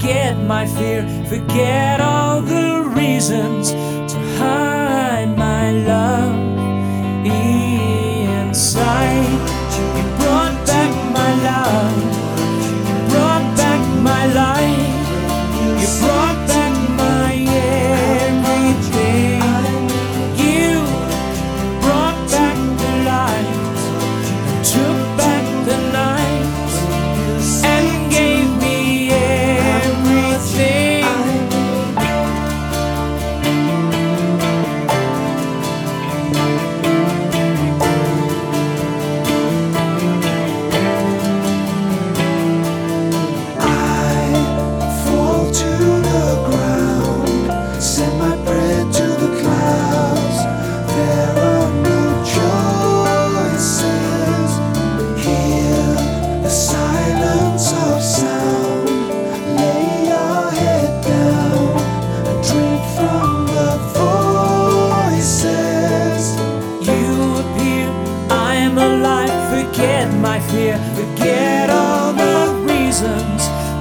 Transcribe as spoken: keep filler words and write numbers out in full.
forget my fear, forget all the reasons to hide my love inside. You brought back my love, you brought back my life, you brought back my everything. You brought back the light, took back the night, and gave me everything. Forget my fear, forget all the reasons